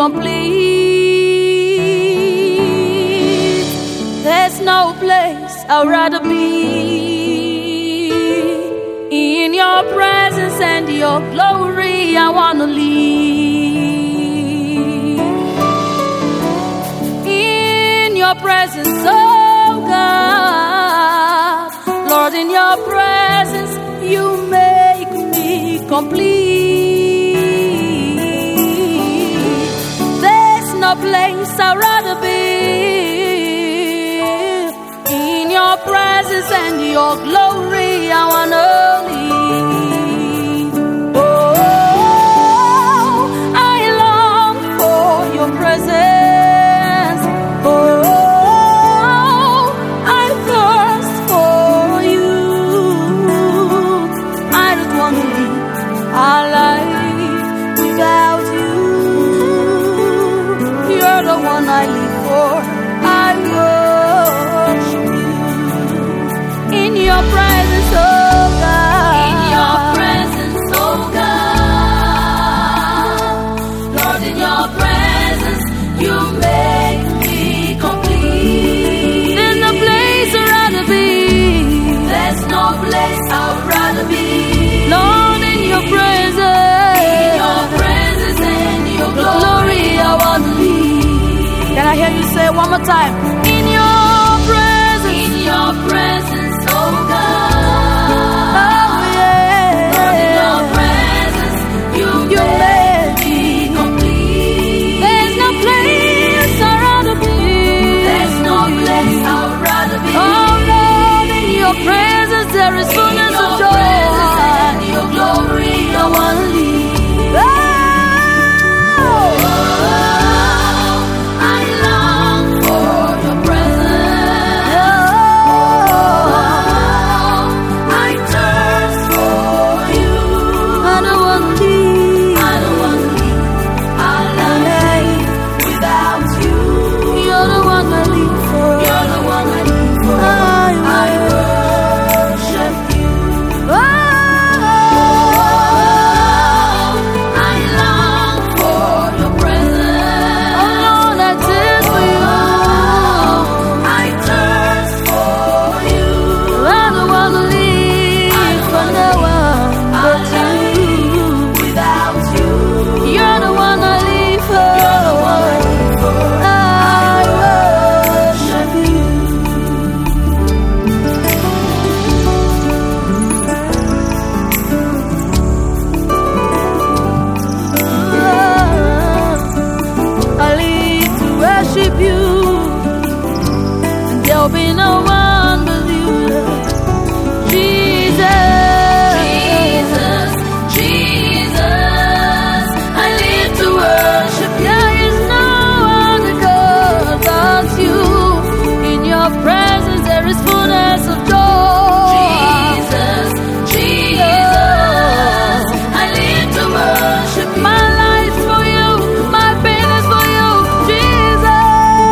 complete. There's no place I'd rather be. In your presence and your glory, I wanna live. In your presence, oh God, Lord, in your presence, you make me complete. There's no place I'd rather be. In your presence and your glory, I wanna live. Oh, I long for your presence. Oh, I thirst for you. I don't want to live our life without you. You're the one I live for. I worship you. In your presence, oh God. In your presence, oh God. Lord, in your presence, you make me complete. There's no place I'd rather be. There's no place I'd rather be. Lord, in your presence. In your presence and your Glory, I want to live. Can I hear you say it one more time? In your presence. In your presence, oh God. Oh yeah. Lord, in your presence, you make me complete. There's no place I'd rather be. There's no place I'd rather be. Oh Lord, in your presence there is fullness of joy. And your glory, I want to live. I long for your presence. I thirst for you. I don't want to leave. I don't want to live our life without you. You're the one I live for. You're the one I live for. I worship you. Oh, I long for your presence. oh Lord, I taste for you. I thirst for you. I don't want to live for no one but you. Without you, You're the one I live for. you're the one I live for. I worship you. I live to worship you. There'll be no one but you, Jesus. Jesus, Jesus, I live to worship you. There is no other God but you. In your presence there is fullness of joy. Jesus, Jesus, I live to worship you. My life for you, my pain is for you, Jesus.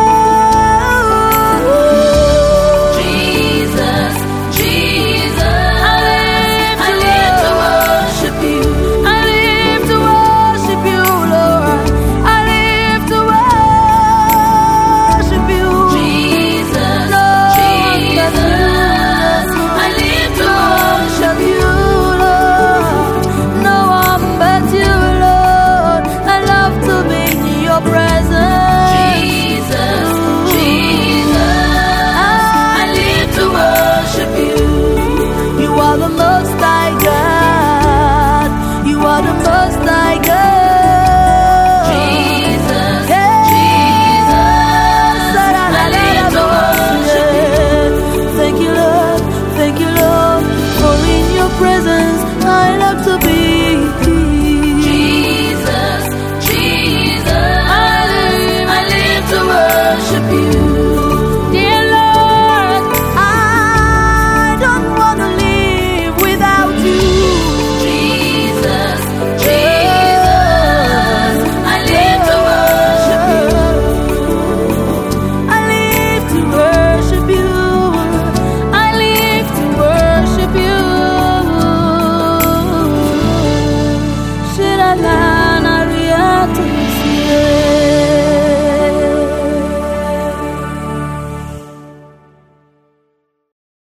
Jesus, Jesus, I live I live to worship you. I live to worship you, Lord. I live to worship you. Jesus, Lord, Jesus, I live to worship you, you. Lord. No one but you, Lord. I love to be in your presence. Jesus, Jesus, I live to worship you. You are the most high God. You are the most high God.